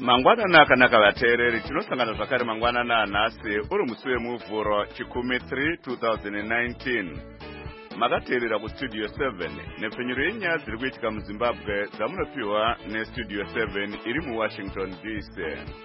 Mangwanana akanaka vateereri, tinosangana zvakare mangwanana anhasi uri musi wemuvhuro chikumi 3 2019. Makateerera kustudio 7 nepfenyuro yenyaya dziri kuitika muZimbabwe dzamunopiwa nestudio 7 iri muWashington DC.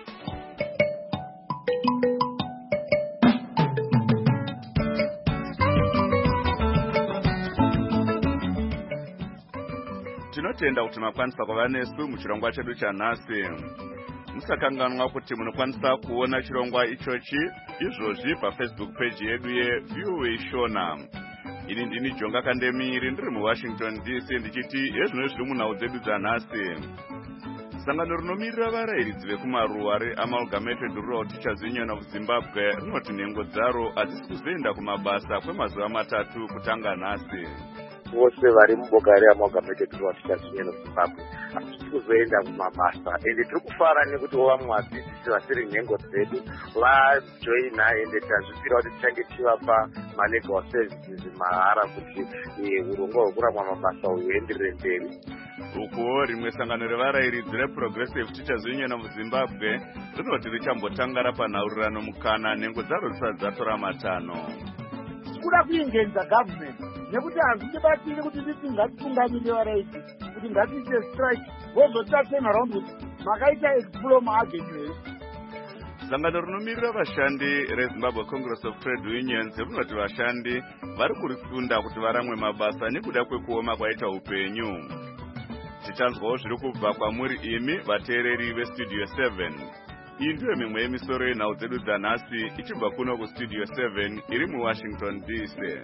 Tinotenda kuti makwanisa kuva nesu muchirongwa chedu chanhasi. Musakanganwa kuti munokwanisa kuona chirongwa ichochi izvozvi paFacebook page yedu yeViewway Shona. Ini ndini Jonga Kandemiri ndiri muWashington DC ndichiti ezvino zviri munhau dzedu dzanhasi. Sangano rinomirira varayiridzi vekumaruwa reAmalgamated Rural Teachers Union of Zimbabwe rinoti nhengo dzaro hadzisi kuzoenda kumabasa kwemazuva 3 kutanga nhasi. Vose vari muboka reAmalgamated Rural Teachers Union of Zimbabwe hatisi kuzoenda kumabasa, ende tiri kufara nekuti vamwe vadzidzisi vasiri nhengo dzedu vajoina, ende tazvipira kuti tichange tivapa malegal services mahara kuti urongwa hwekuramwa mabasa huenderere mberi. Ukuwo rimwe sangano revarayiridzi reProgressive Teachers Union of Zimbabwe rinoti richambotanga rapanhaurirano mukana nhengo dzaro dzisati dzatora matanho. Kuda kuingenza government nekuti hazvibatiri kuti titi ngatitungamire varayiridzi kuti ngatiite strike vozotatena around kuti makaita explore maagenyu. Sangano rinomirira vashandi reZimbabwe Congress of Trade Unions rinoti vashandi vari kurisunda kuti varamwe mabasa nekuda kwekuoma kwaita upenyu. Tichanzwawo zviri kubva kwamuri imi vateereri vestudio 7. Iyi ndiyo mimwe yemisoro yenhau dzedu dzanhasi ichibva kuno kustudio 7 iri muWashington DC.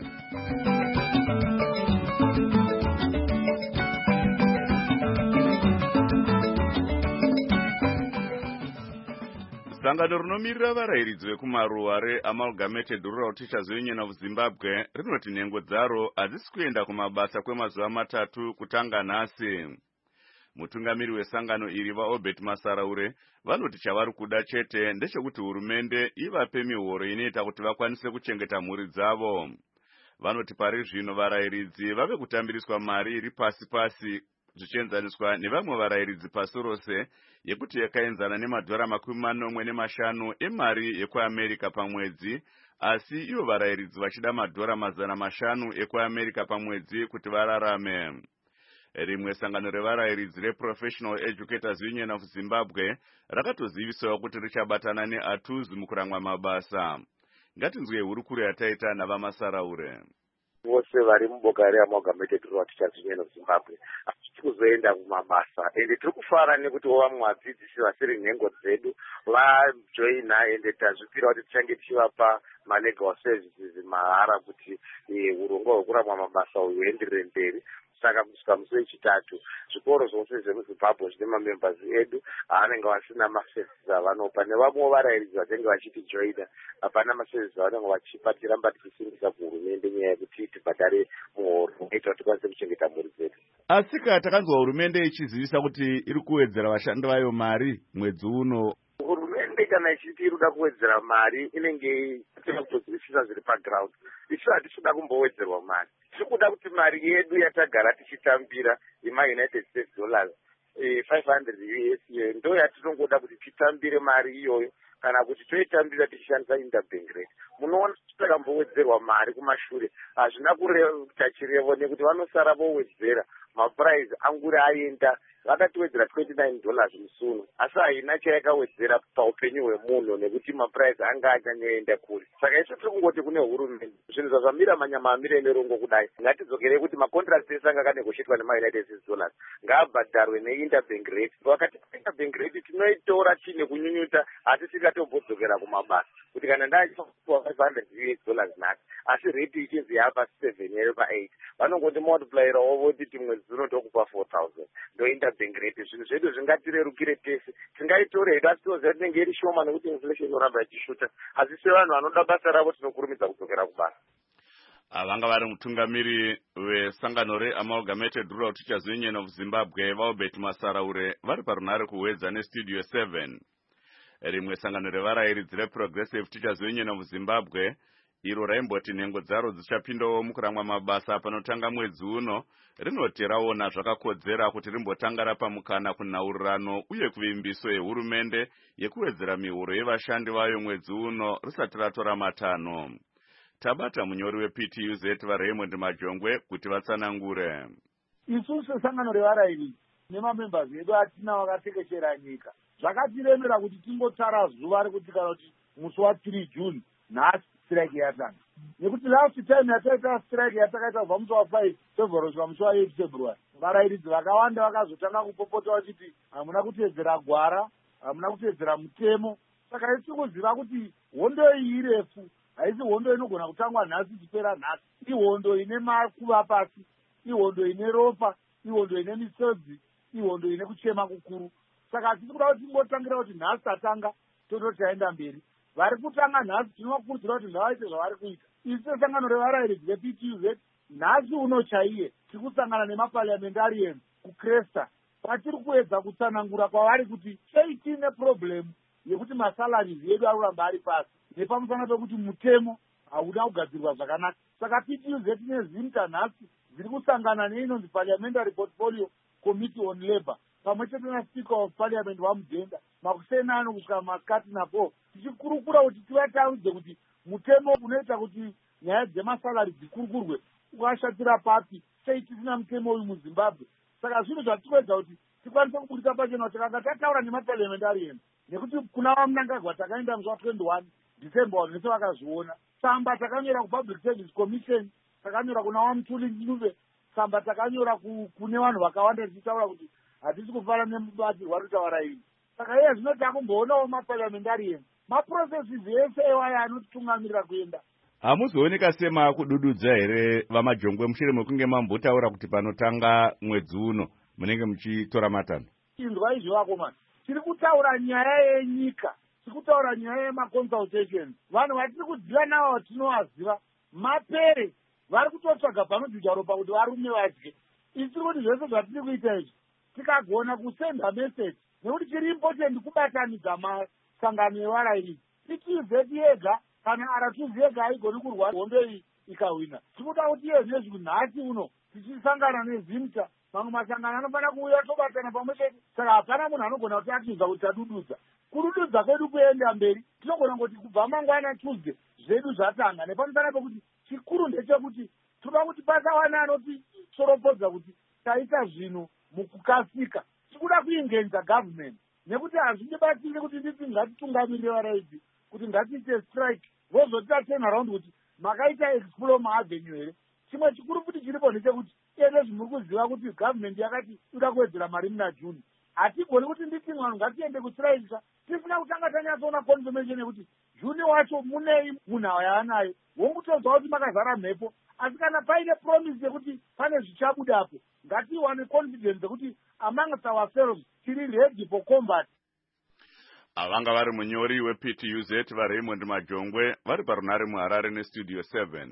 Sangano rinomirira varayiridzi vekumaruwa reAmalgamated Rural Teachers Union of Zimbabwe rinoti nhengo dzaro hadzisi kuenda kumabasa kwemazuva 3 kutanga nhasi. Mutungamiri wesangano iri vaObert Masaraure vanoti chavari kuda chete ndechekuti hurumende ivape mihoro inoita kuti vakwanise kuchengeta mhuri dzavo. Vanoti pari zvino varayiridzi vave kutambiriswa mari iri pasi zvichienzaniswa nevamwe varayiridzi pasi rose yekuti yakaenzana $45 emari yekuAmerica pamwedzi, asi ivo varayiridzi vachida $500 ekuAmerica pamwedzi kuti vararame. Rimwe sangano revarayiridzi reProfessional Educators Union of Zimbabwe rakatozivisawo kuti richabatana neATUZI mukuramwa mabasa. Ngatinzwe hurukuro yataita navamasaraure. Vose vari muboka reAmalgamated Rural Teachers Union of Zimbabwe hatisi kuzoenda kumabasa, ende tiri kufara nekuti vamwe vadzidzisi vasiri nhengo dzedu vajoina, ende tazvipira kuti tichange tivapa malegal services mahara kuti urongwa hwekuramwa mabasa huenderere mberi. Saka kusvika musi wechitatu zvikoro zvose zvemuZimbabwe zvine mamembers edu aanenge vasina maservices avanopa, nevamwe varayiridzi vatenge vachitijoina hapana maservices avanenge vachipa. Tiramba tichisimbisa kuhurumende nyaya yekuti tibhadhare muhoro unoita kuti tikwanise kuchengeta mhuri dzedu. Asika takanzwa hurumende ichizivisa kuti iri kuwedzera vashandi vayo mari mwedzi uno. Hurumende kana ichiti irikuda kuwedzera mari inenge kutozivisa zviri paground. Isu hatisi kumbowedzerwa mari, tiri kuda kuti mari yedu yatagara tichitambira yemaUnited States dollars 500 US ndo yatinongoda kuti titambire mari iyoyo, kana kuti toitambira tichishandisa interbank rate. Munoona takambowedzerwa mari kumashure hazvina kuita chirevo nekuti vanosara vowedzera mapuraizi anguri aenda. Vakatiwedzera $29 musuno, asi haina chayakawedzera paupenyu hwemunhu nekuti mapuraizi anga achanyaenda kure. Saka isu tiri kungoti kune hurumende zvinhu zvazvamira manyama amire nerongo kudai, ngatidzokerei kuti makontrakt ese anga akanegoshietwa nemaUnited States dollars ngaabhadharwe neinterbank rate. Vakati interbank rate tinoitora chine kunyunyuta, asi tisingatombodzokera kumabasa kuti kana ndachipa $500 nhasi asi rate ichinzi yapa 7 ere pa8 vanongoti multiplyirawo voti mwedzi unotokupa 4,000 ndo interbank rate. Zvinhu zvedu zvingatirerukire tese, tingaitore hedu asi toziva tinenge iri shoma nekuti inflation inoramba ichishuta, asi sevanhu vanoda basa ravo tinokurumidza kudzokera kubasa. Vanga vari mutungamiri wesangano reAmalgamated Rural Teachers Union of Zimbabwe vaObert Masaraure vari parunhare kuwedza nestudio 7. Rimwe sangano revarayiridzi reProgressive Teachers Union of Zimbabwe iro raimboti nhengo dzaro dzichapindawo mukuramwa mabasa panotanga mwedzi uno, rinoti raona zvakakodzera kuti rimbotanga rapa mukana kunhaurirano uye kuvimbiso yehurumende yekuwedzera mihuro yevashandi vayo mwedzi uno risati ratora matanho. Tabata munyori wePTUZ vaRaymond Majongwe kuti vatsanangure. Isusu sesangano revarayiri nemamembers edu atina vakatekeshera nyika zvakatiremera kuti tingotara zuva rekuti kana kuti musi wa3 June nhasi strike yatanga, nekuti last time yataita strike yatakaita kubva musi wa5 February kusvika musi wa8 February varayiridzi vakawanda vakazotanga kupopota vachiti hamuna kuteedzera gwara, hamuna kuteedzera mutemo. Saka isi kuziva kuti hondo iyi irefu, haisi hondo inogona kutangwa nhasi ichipera nhasi, ihondo ine makuva pasi, ihondo ine ropa, ihondo ine misodzi, ihondo ine kuchema kukuru. Saka hatisi kuda kuti tingotangira kuti nhasi tatanga tototi taenda mberi. Vari kutanga nhasi tinovakurudzira kuti ngavaite zvavari kuita. Isi sesangano revarayiridzi vePTUZ nhasi uno chaiye tiri kusangana nemaparliamentarians kuCresta patiri kuedza kutsanangura kwavari kuti sei tiine problem yekuti masalaries edu ari kuramba ari pasi nepamusana pekuti mutemo hauna kugadzirwa zvakanaka. Saka PTUZ nezimta nhasi dziri kusangana neinonzi Parliamentary Portfolio Committee on Labour pamwe chete naSpeaker of Parliament waMudenga makusenano kusvika masikati napo tichikurukura kuti tivataudze kuti mutemo unoita kuti nyaya dzemasalari dzikurukurwe ukashatira papi, sei tisina mutemo uyu muZimbabwe. Saka zvinhu zvatikuedza kuti tikwanise kuburisa pachena kuti takanga tataura nemaparliamentarians nekuti kuna vaMnangagwa takaenda musi wa21 December nese vakazviona. Tsamba takanyora kuPublic Service Commission, takanyora kuna vaMutuli Ncube, tsamba takanyora kune vanhu vakawanda tichitaura kuti hatisi kufara nemubatsirwa rutavarayini. Saka iye zvino takumboonawo maparliamentarians maprocesses ese ewaya anotitungamirira kuenda. Hamuzooneka semakudududza here vaMajongwe mushure mekunge mambotaura kuti panotanga mwedzi uno munenge muchitora matanho? Indwa izvi vakomana, tiri kutaura nyaya yenyika, tiri kutaura nyaya yemaconsultations. Vanhu vatiri kudziva navo vatinovaziva mapere vari kutotsvaga panodzidza ropa kuti varume vadye. Isi kuti zvese zvatiri kuita izvi tikagona kusenda message, nekuti chiri important kubatanidza masangano evarayiridzi. PTUZ yega kana RTUZ yega haigoni kurwa hondo iyi ikahwina. Tikuda kuti iye nezvi nhasi uno tichisangana nezimta mamwe masangano anofanira kuuya tobatana pamwe chete. Saka hapana munhu anogona kuti atiudza kuti tadududza. Kudududza kwedu kuenda mberi tinogona kuti kubva mangwana Tuesday zvedu zvatanga, nepamusana pekuti chikuru ndechekuti toda kuti pasawana anotisoropodza kuti taita zvinhu mukukasika. Tikuda kuingenza government nekuti hazvindibatsiri kuti nditi ngatitungamirire varayiridzi kuti ngatiite strike vozoti tatena raundi kuti makaita Exploma Avenue here. Chimwe chikuru kuti chiripo ndechekuti ene zvimuri kuziva kuti government yakati inoda kuwedzera mari muna June. Hatigoni kuti nditi mwanhu ngatiende kustrike tisina kutanga tanyatsoona confirmation yekuti June wacho munei munhau yaanayo. Wongutodzwa kuti makazara mhepo, asi kana paine promise yekuti pane zvichabudapo ngatiwane confidence yekuti amongst ourselves tiri ready for combat. Avanga vari munyori wePTUZ vaRaymond Majongwe vari parunare muHarare neStudio 7.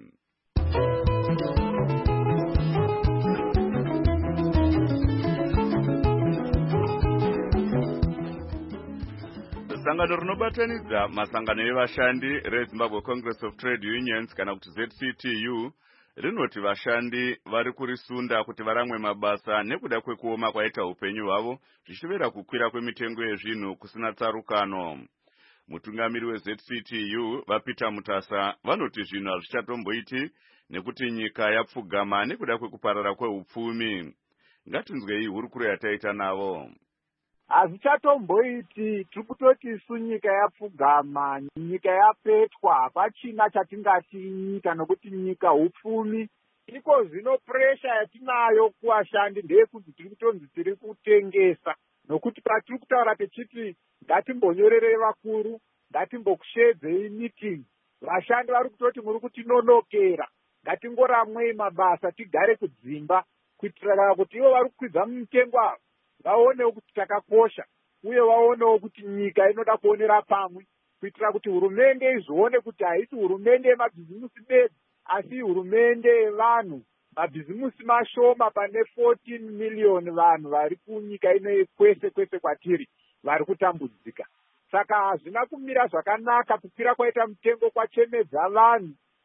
Sangano rinobatanidza masangano evashandi reZimbabwe Congress of Trade Unions kana kuti ZCTU rinoti vashandi vari kurisunda kuti varamwe mabasa nekuda kwekuoma kwaita upenyu hwavo zvichivera kukwira kwemitengo yezvinhu kusina tsarukano. Mutungamiri weZCTU vaPeter Mutasa vanoti zvinhu hazvichatomboiti nekuti nyika yapfugama nekuda kwekuparara kweupfumi. Ngatinzwei hurukuro yataita navo. Hazvichatomboiti, tiri kutoti isu nyika yapfugama, nyika yapetwa, hapachina chatingati nyika nokuti nyika upfumi. Iko zvino puresha yatinayo kuvashandi ndeyekuti tiri kutonzi tiri kutengesa, nokuti patiri kutaura techiti ngatimbonyorerei vakuru, ngatimbokushedzei meeting. Vashandi vari kutoti muri kutinonokera, ngatingoramwei mabasa tigare kudzimba, kuitira kuti ivo vari kukwidza mumutengo avo vaonewo kuti takakosha uye vaonewo kuti nyika inoda kuonera pamwe, kuitira kuti hurumende izvione kuti haisi hurumende yemabhizimusi bedzi asi hurumende yevanhu. Mabhizimusi mashoma pane 14 million vanhu vari kunyika ino kwese kwese kwatiri vari kutambudzika. Saka hazvina kumira zvakanaka kukwira kwaita mutengo kwachemedza vanhu.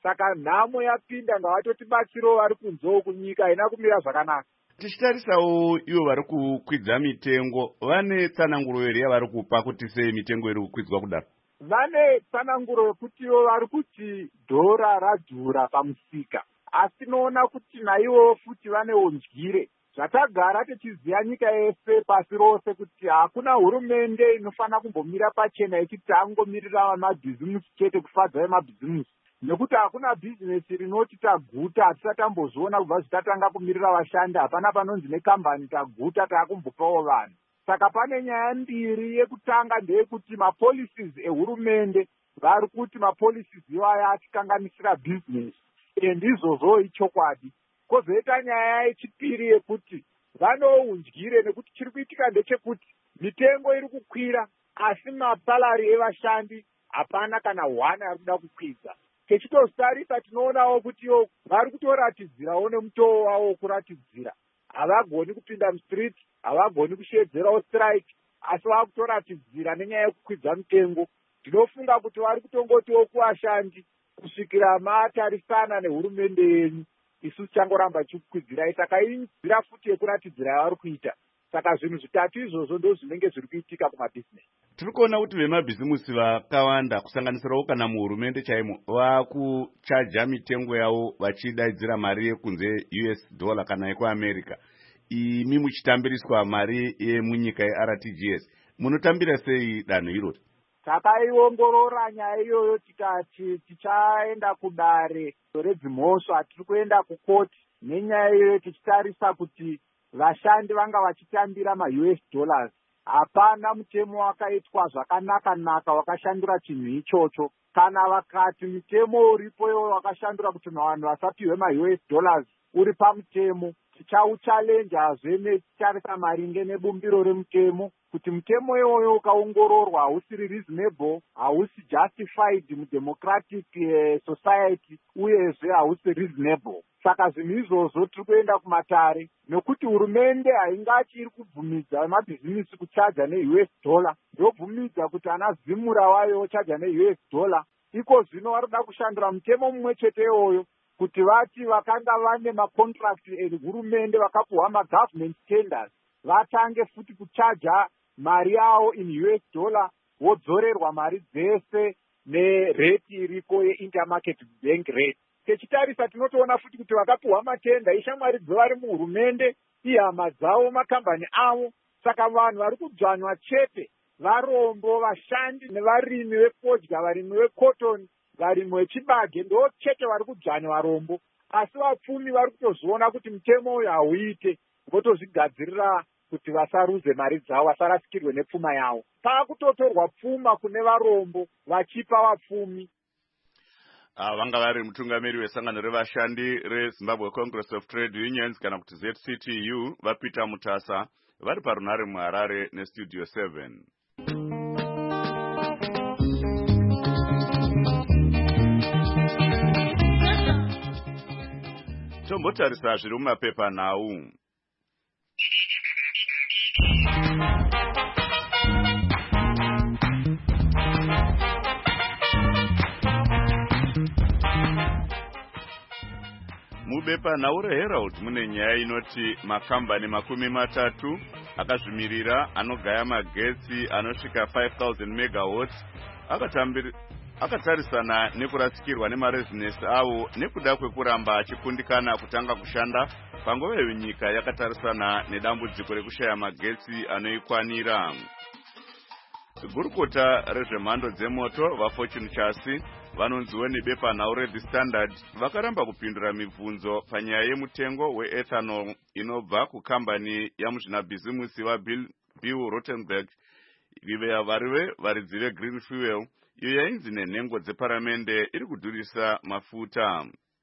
saka nhamo yapinda ngavatotibatsirawo vari kunzewo kunyika haina kumira zvakanaka. tichitarisawo ivo vari kukwidza mitengo vane tsananguro here yavari kupa kuti sei mitengo iri kukwidzwa kudaro? Vane tsananguro yekutiwo vari kuti dhora radhura pamusika, asi tinoona kuti naivo futi vane undyire. Zvatagara tichiziva nyika yese pasi rose kuti hakuna hurumende inofanira kumbomira pachena ichiti angomirira mabhizimusi chete kufadza vemabhizimusi, nekuti hakuna bhizinesi rinoti taguta hatisati tambozviona kubva zvitatanga kumirira vashandi. Hapana panonzi nekambani taguta taakumbopawo vanhu. Saka pane nyaya mbiri. Yekutanga ndeyekuti mapolicies ehurumende vari kuti mapolicies iwaya achikanganisira bhizinesi, ndizvozvo ichokwadi. Kozoita nyaya yechipiri yekuti vanoundyire, nekuti chiri kuitika ndechekuti mitengo iri kukwira asi masalari evashandi hapana kana hwana ari kuda kukwidza. Techitostarisa tinoonawo kutiwo vari kutoratidzirawo nemutoo wavo wokuratidzira. Havagoni kupinda mustreet, havagoni kushedzerawo strike, asi vava kutoratidzira nenyaya yekukwidza mitengo. Ndinofunga kuti vari kutongotiwo kuvashandi kusvikira matarisana nehurumende yenyu isu tichangoramba tichikukwidzirai. Saka inzira futi yekuratidzira yavari kuita. Saka zvinhu zvitatu izvozvo ndo zvinenge zviri kuitika kumabhizinesi. Tiri kuona kuti vemabhizimusi vakawanda kusanganisirawo kana muhurumende chaimo vakuchaja mitengo yavo vachidaidzira mari yekunze US$ kana yekuAmerica. Imi muchitambiriswa mari yemunyika yeRTGS. Munotambira sei danho irori? Takaiongorora nyaya iyoyo tikati tichaenda kudare redzimhosva, tiri kuenda kukoti nenyaya iyoyo tichitarisa kuti vashandi vanga vachitambira maUS$. Hapana mutemo wakaitwa zvakanaka wakashandura chinhu ichocho. Kana vakati mutemo uripo iwo wakashandura kuti vanhu vasapiwe maUS$ uri pamutemo, tichauchalenjazve netichitarisa maringe nebumbiro remutemo kuti mutemo iwoyo ukaongororwa hausiri reasonable, hausi justified mudemocratic society, uyezve hausi reasonable. Saka zvinhu izvozvo tiri kuenda kumatare, nekuti hurumende haingati iri kubvumidza mabhizinesi kuchaja neUS$, ndobvumidza kuti ana Zimura wayo ochaja neUS$. Iko zvino vari kuda kushandura mutemo mumwe chete iwoyo kuti vati vakanga vane macontract ehurumende vakapuhwa magovernment tenders vatange futi kuchaja mari yavo in US$, vodzorerwa mari dzese nereti iriko yeintermarket bank rate. Techitarisa tinotoona futi kuti vakapuhwa matenda ishamwari dzevari muhurumende, ihama dzavo, makambani avo. Saka vanhu vari kudzvanywa chete varombo, vashandi nevarimi vefodya, varimi vekotoni, varimi vechibage, ndo chete vari kudzvanywa varombo. Asi vapfumi vari kutozviona kuti mutemo uyu hauite, votozvigadzirira kuti vasaruze mari dzavo, vasarasikirwe nepfuma yavo. Paakutotorwa pfuma kune varombo vachipa vapfumi. Vanga vari mutungamiri wesangano revashandi reZimbabwe Congress of Trade Unions kana kuti ZCTU vaPeter Mutasa vari parunare muHarare neStudio 7. Tombotarisa zviri mumapepa nhau. Mubepa nhau reHerald mune nyaya inoti makambani 30 akazvimirira anogaya magetsi anosvika 5000 megawatts akatarisana nekurasikirwa nemarezinesi avo nekuda kwekuramba achikundikana kutanga kushanda panguva yenyika yakatarisana nedambudziko rekushaya magetsi anoikwanira. Gurukota rezvemhando dzemoto vaFortune Chassis vanonziwo nebepa nhau reThe Standard vakaramba kupindura mibvunzo panyaya yemutengo weethanol inobva kukambani yamuzvinabhizimusi vaBill Rottenberg varive varidzi veGreen Fuel, iyo yainzi nenhengo dzeparamende iri kudhurisa mafuta.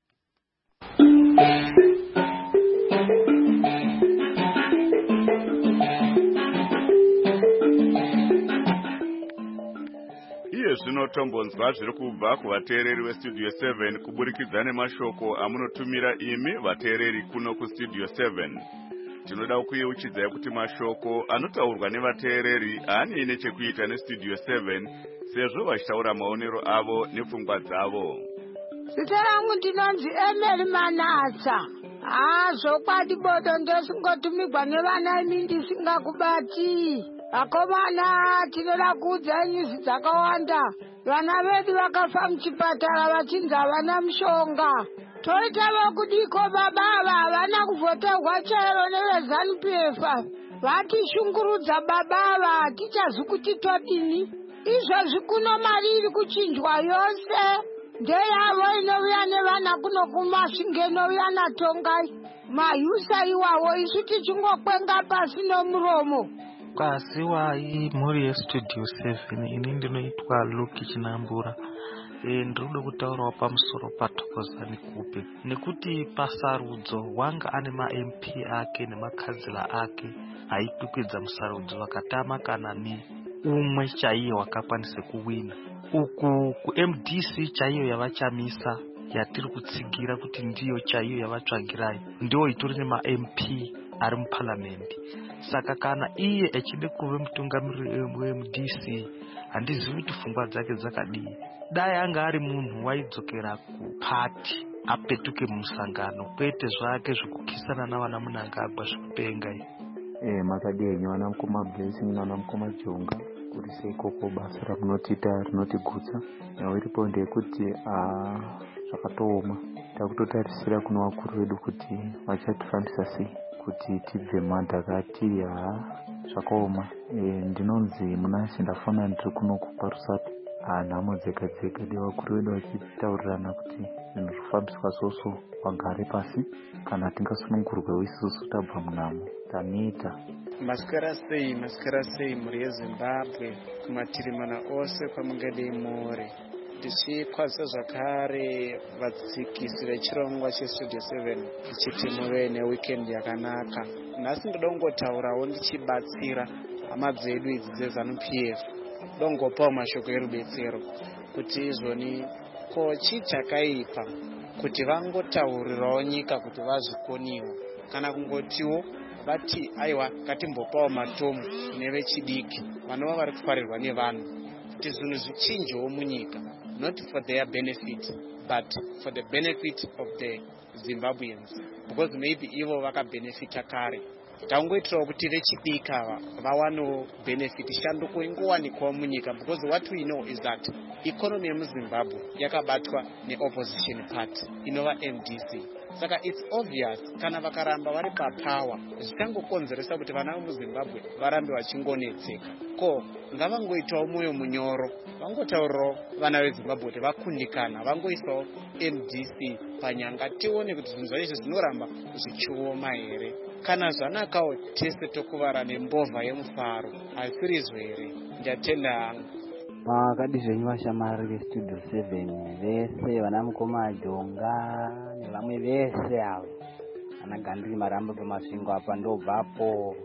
Zvinotombonzwa zviri kubva kuvateereri veStudio 7 kuburikidza nemashoko amunotumira imi vateereri kuno kuStudio 7. Tinoda kuyeuchidzai kuti mashoko anotaurwa nevateereri haanei nechekuita neStudio 7 sezvo vachitaura maonero avo nepfungwa dzavo. Zita rangu ndinonzi Emeli Manasa. Zvokwadi bodo ndosingotumigwa nevana imi ndisingakubati. Vakomana tinoda kuudza nyuzi dzakawanda. Vana vedu vakafa muchipatara vachinzi havana mushonga. Toita vokudiko babava havana kuvhoterwa chero neveZANU-PF. Vatishungurudza babava hatichazi kuti todini. Izvozvi kuno mari iri kuchinjwa yose ndeyavo inouya nevana kuno kumasvinge inouya naTongai. Mayusa iwawo isu tichingokwenga pasi nomuromo. Kwasiwai mhuri yestudio 7 ini ndinoitwa Luki Chinambura. Ndinoda kutaurawo pamusoro paThokozani Kupe nekuti pasarudzo wanga ane ma-MP ake nemakadzila ake aitukwidza musarudzo vakatama kana ni umwe chaiyo wakakwanise kuwina. Uku ku-MDC chaiyo yavachamisa yatiri kutsigira kuti ndiyo chaiyo yavatsvagirai ndiwo itori nema-MP ari muparliamendi. Saka kana iye echide kuve mutungamiriri weMDC handizivi kuti pfungwa dzake dzakadii. Dai anga ari munhu waidzokera kupati apetuke mumusangano kwete zvake zvekukisana navana Munangagwa zvekupenga. Makadii vana mukoma Blessing nana mukoma Jonga kuti seikoko basa ramunotita rinotigutsa iripo ndeyekuti zvakatooma takutotarisira kuno vakuru vedu kuti vachatifambisa sei kuti tibve madhaka ati zvakaoma. Ndinonzi munasi ndafona ndiri kuno kuparusapi nhamo dzega dzega devakuru vedu vachitaurirana kuti zvinhu zvifambiswa soso vagare pasi kana tingasunungurwewo isusu tabva munhamo taneta. Masikara sei mhuri yeZimbabwe kumatiri mana ose kwamungadei muri. Ndichikwazisa zvakare vatsikisi vechirongwa chestudio 7 ndichiti muve neweekend yakanaka. Nhasi ndoda kungotaurawo ndichibatsira hama dzedu idzi dzeZANU-PF. Ndoda kungopawo mashoko erubetsero kuti izvoni ko chii chakaipa kuti vangotaurirawo nyika kuti vazvikoniwa kana kungotiwo vati aiwa ngatimbopawo matomu nevechidiki vanova vari kutwarirwa nevanhu kuti zvinhu zvichinjewo munyika, not for their benefit but for the benefit of the Zimbabweans, because maybe ivo vakabenefita kare. Tangoitirawo kuti vechidiki ava vawanewo benefit shanduko ingowanikwawo munyika, because what we know is that economy yemuZimbabwe yakabatwa neopposition party inova MDC. Saka it's obvious kana vakaramba vari papower zvichangokonzeresa kuti vana vemuZimbabwe varambe vachingonetseka. Ko ngavangoitawo mwoyo munyoro vangotaurirawo vana veZimbabwe kuti vakundikana vangoisawo MDC panyanga tione kuti zvinhu zvaizvo zvinoramba zvichioma here. Kana zvanakawo tese tokuvara nembovha yemufaro asirizvo here. Ndiyatenda hangu. Makadi zvenyu vashamari vestudio 7 vese vana mukoma Jonga nevamwe vese avo ana Gandhi Marambo pamasvingo apa ndobvapo.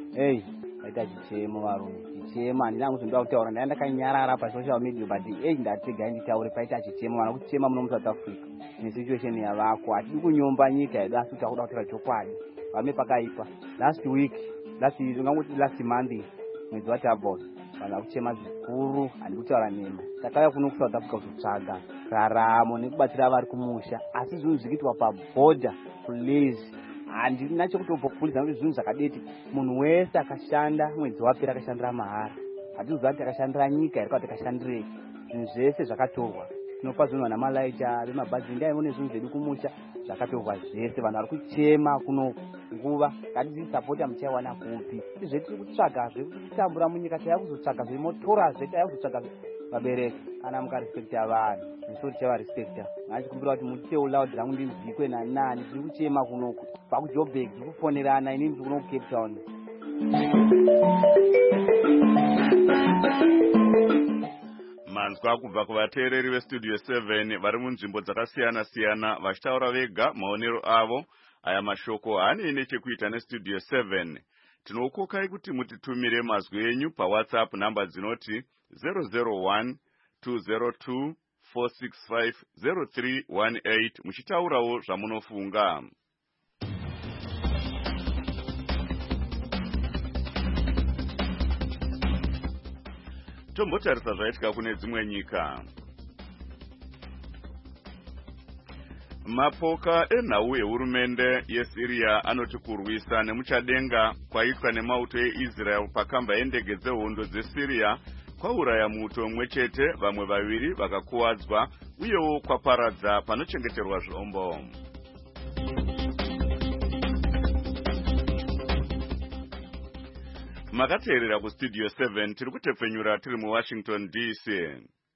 Vaita chichemo varume, chichemo handina kuzondoda kutaura, ndaenda kanyarara pasocial media but ndatega nditaure paita chichemo. Vana kuchema muno muSouth Africa nesituation yavako hatidi kunyomba nyika yedu asi takuda kutaura chokwadi. Vame pakaipa last month mwedzi waTabhos vanhu kuchema zvikuru handikutaura nemi. Takauya kuno kuSouth Africa kutsvaga raramo nekubatsira vari kumusha, asi zvinhu zvikiitwa pabhodha kulezi handina chekutopopulisa kuti zvinhu zvakadeti. Munhu wese akashanda mwedzi wapera akashandira mahara, hatiziva kuti akashandira nyika here kana kuti akashandirei. Zvinhu zvese zvakatorwa. Tinopa zvinhu vana malaita vemabhazi ndaione zvinhu zvedu kumusha zvakatorwa zvese. Vanhu vari kuchema kuno nguva ngatizisapota muchaiwana kupi. Zvetiri kutsvaga zvekutambura munyika taiva kuzotsvaga zvemotoorazve taiva kuzotsvaga vabereki kana mukarespekta vanhu nesu tichava respekta. Ngachikumbira kuti mutitewo loud rangu ndinzvikwe nani tiri kuchema kunoku pakuJoburg tiri kufonerana inini tiri kuno kuCape Town. Manzwa kubva kuvateereri vestudio 7 vari munzvimbo dzakasiyana siyana vachitaura vega maonero avo. Aya mashoko haanei nechekuita nestudio 7. Tinokukai kuti mutitumire mazwi enyu paWhatsApp namba dzinoti 001 202 465 0318 muchitaurawo zvamunofunga. Tombotarisa zvaitika kune dzimwe nyika. Mapoka enhau ehurumende yeSiria anoti kurwisa nemuchadenga kwaitwa nemauto eIsrael pakamba yendege dzehondo dzeSiria kwauraya muto umwe chete, vamwe vaviri vakakuwadzwa, uyewo kwaparadza panochengeterwa zvombo. Makateerera kustudio 7 tiri kutepfenyura tiri muWashington DC.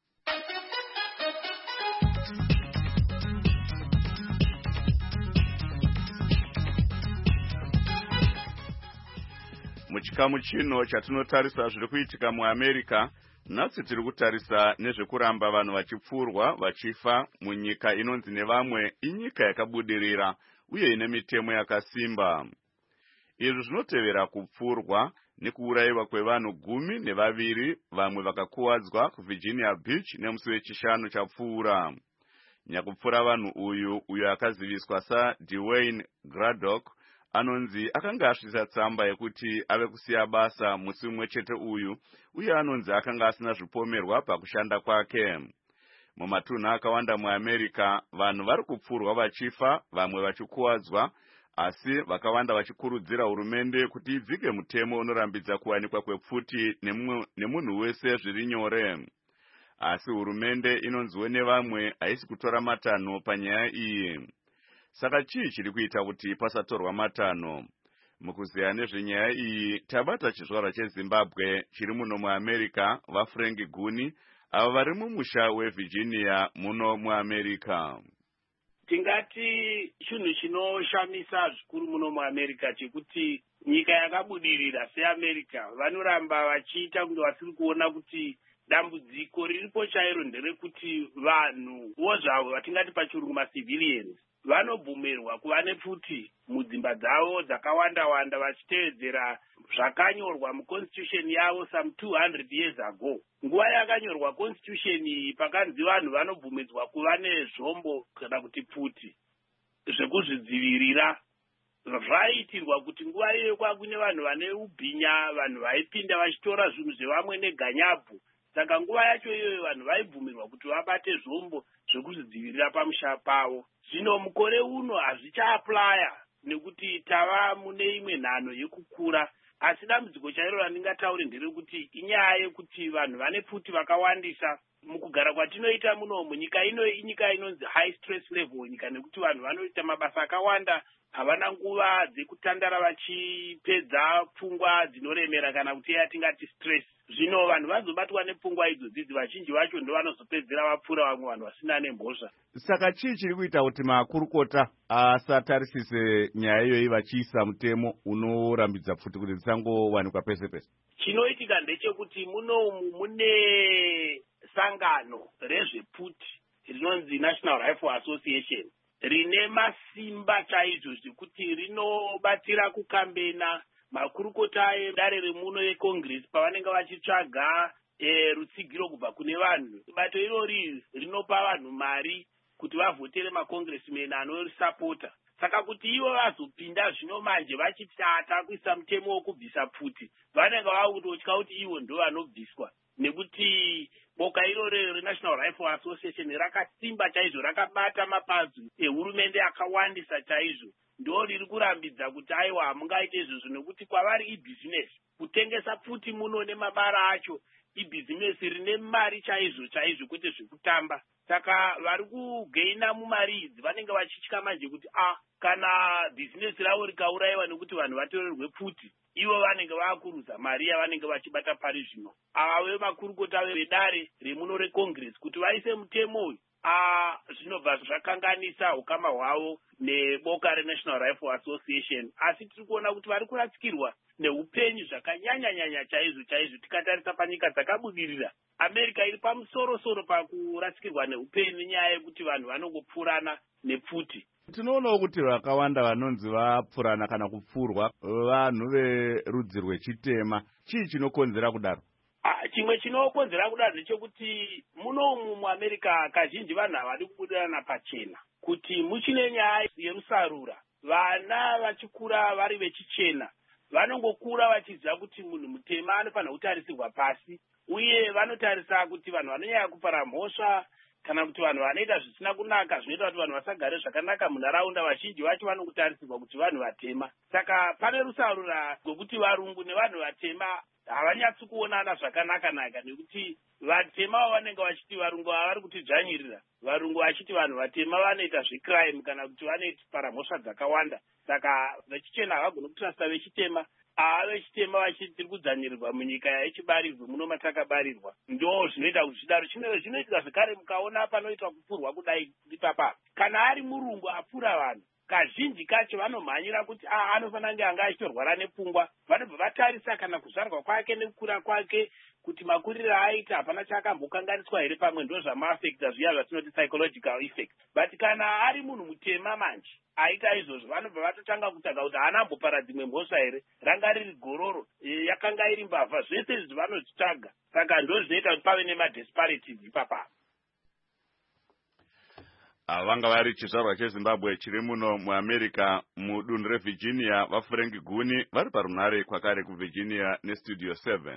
Muchikamu chino chatinotarisa zviri kuitika muAmerica, nhasi tiri kutarisa nezvekuramba vanhu vachipfurwa vachifa munyika inonzi nevamwe inyika yakabudirira uye ine mitemo yakasimba. Izvi zvinotevera kupfurwa nekuurayiwa kwevanhu 12, vamwe vakakuwadzwa kuVirginia Beach nemusi wechishanu chapfuura. Nyakupfura vanhu uyu akaziviswa saDwayne Graddock anonzi akanga asvitsa tsamba yekuti ave kusiya basa musi umwe chete uyu, uye anonzi akanga asina zvipomerwa pakushanda kwake. Mumatunhu akawanda muAmerica vanhu vari kupfurwa vachifa, vamwe vachikuwadzwa, asi vakawanda vachikurudzira hurumende kuti idzike mutemo unorambidza kuwanikwa kwepfuti nemunhu wese zviri nyore. Asi hurumende inonziwo nevamwe haisi kutora matanho panyaya iyi. Saka chii chiri kuita kuti pasatorwa matanho? Mukuziya nezvenyaya iyi tabata chizvarwa cheZimbabwe chiri muno muAmerica, vaFrank Guni, ava vari mumusha weVirginia muno muAmerica. Tingati chinhu chinoshamisa zvikuru muno muAmerica chekuti nyika yakabudirira seAmerica vanoramba vachiita kunge vasiri kuona kuti dambudziko riripo chairo nderekuti vanhu vozvavo vatingati pachirungu macivilians vanobvumirwa kuva nepfuti mudzimba dzavo dzakawanda-wanda vachitevedzera zvakanyorwa muconstitution yavo some 200 years ago. Nguva yakanyorwa constitution iyi pakanzi vanhu vanobvumidzwa kuva nezvombo kana kuti pfuti zvekuzvidzivirira. Zvaitirwa kuti nguva iyoyo kwakune vanhu vane ubhinya, vanhu vaipinda vachitora zvinhu zvevamwe neganyabvu. Saka nguva yacho iyoyo vanhu vaibvumirwa kuti vabate zvombo zvekuzvidzivirira pamusha pavo. Zvino mukore uno hazvichaaplaya nekuti tava mune imwe nhano yekukura. Asi dambudziko chairo randingataure nderekuti inyaya yekuti vanhu vane pfuti vakawandisa mukugara kwatinoita munomu. Nyika ino inyika inonzi high stress level nyika, nekuti vanhu vanoita mabasa akawanda, havana nguva dzekutandara vachipedza pfungwa dzinoremera kana kuti yatingati stress. Zvino vanhu vazobatwa nepfungwa idzodzidzi vazhinji vacho ndo vanozopedzera vapfura vamwe vanhu vasina nemhosva. Saka chii chiri kuita kuti makurukota asatarisise nyaya iyoyi vachiisa mutemo unorambidza pfuti kuti dzisangowanikwa pese pese? Chinoitika ndechekuti munomu mune sangano rezvepfuti rinonzi National Rifle Association rine masimba chaizvo zvekuti rinobatsira kukambena makurukota edare remuno yeCongress pavanenge vachitsvaga rutsigiro kubva kune vanhu. Bato irori rinopa vanhu mari kuti vavhotere macongressmen anorisapota. Saka kuti ivo vazopinda zvino manje vachitata kuisa mutemo wokubvisa pfuti, vanenge vakutotya kuti ivo ndo vanobviswa, nekuti boka irore reNational Rifle Association rakasimba chaizvo, rakabata mapazi ehurumende akawandisa chaizvo. Ndo riri kurambidza kuti aiwa hamungaite izvozvo, nekuti kwavari ibhizinesi. Kutengesa pfuti muno nemabara acho ibhizinesi rine mari chaizvo chaizvo, kwete zvekutamba. Saka vari kugeina mumari idzi vanenge vachitya manje kuti kana bhizinesi ravo rikaurayiwa nekuti vanhu vatorerwe pfuti, ivo vanenge vakuruza mari yavanenge vachibata pari zvino. Ava vemakurukota vedare remuno reCongress kuti vaise mutemo uyu, zvinobva zvakanganisa ukama hwavo neboka reNational Rifle Association. Asi tiri kuona kuti vari kurasikirwa neupenyu zvakanyanya chaizvo chaizvo. Tikatarisa panyika dzakabudirira, America iri pamusoro-soro pakurasikirwa neupenyu nenyaya yekuti vanhu vanongopfurana nepfuti. Tinoonawo kuti vakawanda vanonzi vapfurana kana kupfurwa vanhu verudzi rwechitema. Chii chinokonzera kudaro? Chimwe chinokonzera kudaro ndechekuti munomu muAmerica kazhinji vanhu havadi kubudirana pachena. Kuti muchine nyaya yerusarura, vana vachikura vari vechichena vanongokura vachiziva kuti munhu mutema anofanira kutarisirwa pasi, uye vanotarisa kuti vanhu vanonyanya kupara mhosva kana kuti vanhu vanoita zvisina kunaka zvinoita kuti vanhu vasagare zvakanaka munharaunda, vazhinji vacho vanokutarisirwa kuti vanhu vatema. Saka pane rusarura rwokuti varungu nevanhu vatema havanyatsi kuonana zvakanaka-naka, nekuti vatema vanenge vachiti varungu havari kutidzvanyirira, varungu vachiti vanhu vatema vanoita zvecrime kana kuti vanoita mhosva dzakawanda. Saka vechichena havagoni kutrasta vechitema, vechitema vachiti tiri kudzvanyirirwa munyika yechibarirwe muno matakabarirwa. Ndo zvinoita kuti zvidaro. Zvinoitika zvekare mukaona panoitwa kupfurwa kudai ipapa, kana ari murungu apfura vanhu, kazhinji kacho vanomhanyira kuti anofanira kunge anga achitorwara nepfungwa. Vanobva vatarisa kana kuzvarwa kwake nekukura kwake kuti makuriro aita hapana chakambokanganiswa here, pamwe ndo zvamaafekta zviya zvatinoti psychological effect. But kana ari munhu mutema manje aita izvozvo, vanobva vatotanga kutanga kuti haana mbopara dzimwe mhosva here, ranga riri gororo, yakanga iri mbavha, zvese izvi vanozvitsvaga. Saka ndo zvinoita kuti pave nemadesparities ipapa. Vanga vari chizvarwa cheZimbabwe chiri muno muAmerica mudunhu reVirginia, vaFrank Guni vari parunhare kwakare kuVirginia neStudio 7.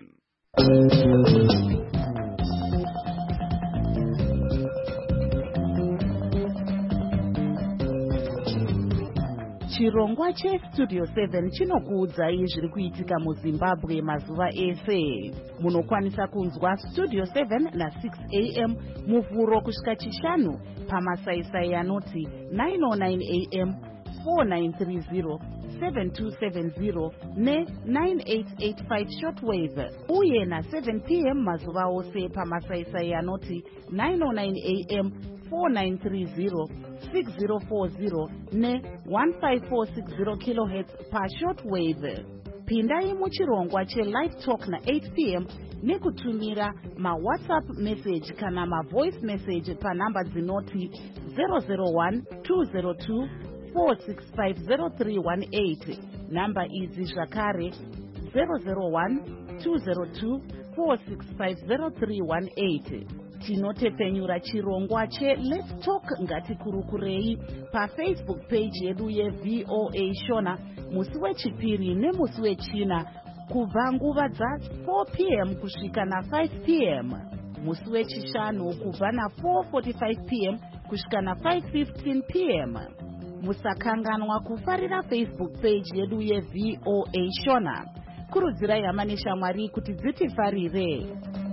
Chirongwa cheStudio 7 chinokuudzai zviri kuitika muZimbabwe mazuva ese. Munokwanisa kunzwa Studio 7 na6 am muvhuro kusvika chishanu pamasaisai anoti 909 am, 4930, 7270 ne9885 shortwave, uye na7 pm mazuva ose pamasaisai anoti 909 am, 4930, 6040 ne1546 kHz pashortwave. Pindai muchirongwa chelive talk na8 pm nekutumira mawhatsapp message kana mavoice message panhamba dzinoti 001 202 4650318. Namba idzi zvakare 001 202 4650318. Tinotepfenyura chirongwa cheLet's Talk ngatikurukurei paFacebook page yedu yeVOA Shona musi wechipiri nemusi wechina kubva nguva dza4 pm kusvika na5 pm, musi wechishanu kubva na4:45 pm kusvika na5:15 pm. Musakanganwa kufarira Facebook page yedu yeVOA Shona. Kurudzirai hama neshamwari kuti dzitifarire.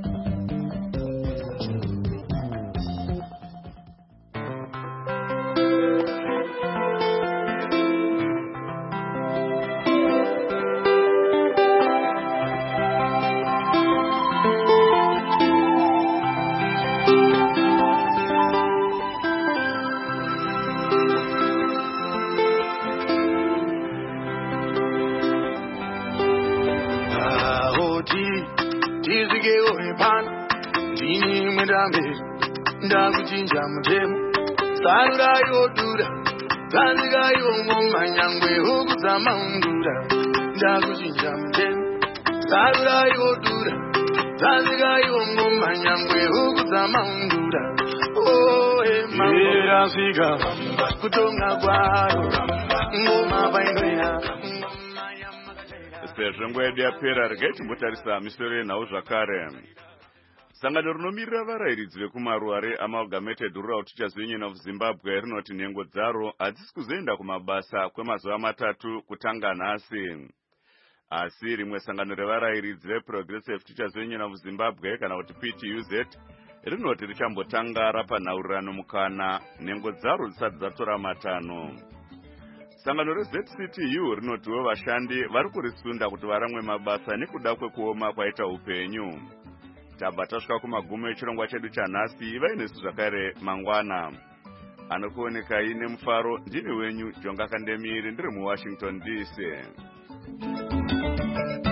Ndakuchinja mutemo sarura yodura tanzika yongoma nyangwe hukuzama undura. Ndakuchinja mutemo sarura yodura tanzika yongoma nyangwe hukuzama undura. Erafika kutonga kwaro ngoma painoya. Sezvo nguva yedu yapera, regai timbotarisa misoro yenhau zvakare. Sangano rinomirira varayiridzi vekumaruare Amalgamated Rural Teachers Union of Zimbabwe rinoti nhengo dzaro hadzisi kuzoenda kumabasa kwemazuva matatu kutanga nhasi. Asi rimwe sangano revarayiridzi veProgressive Teachers Union of Zimbabwe kana kuti PTUZ rinoti richambotanga rapanhaurirano mukana nhengo dzaro dzisati dzatora matano. Sangano reZCTU rinotiwo vashandi vari kurisunda kuti varamwe mabasa nekuda kwekuoma kwaita upenyu. Tabva tasvika kumagumo echirongwa chedu chanhasi. Ivai nesu zvakare mangwana. Anokuonekai nemufaro ndini wenyu Jonga Kandemiri ndiri muWashington DC.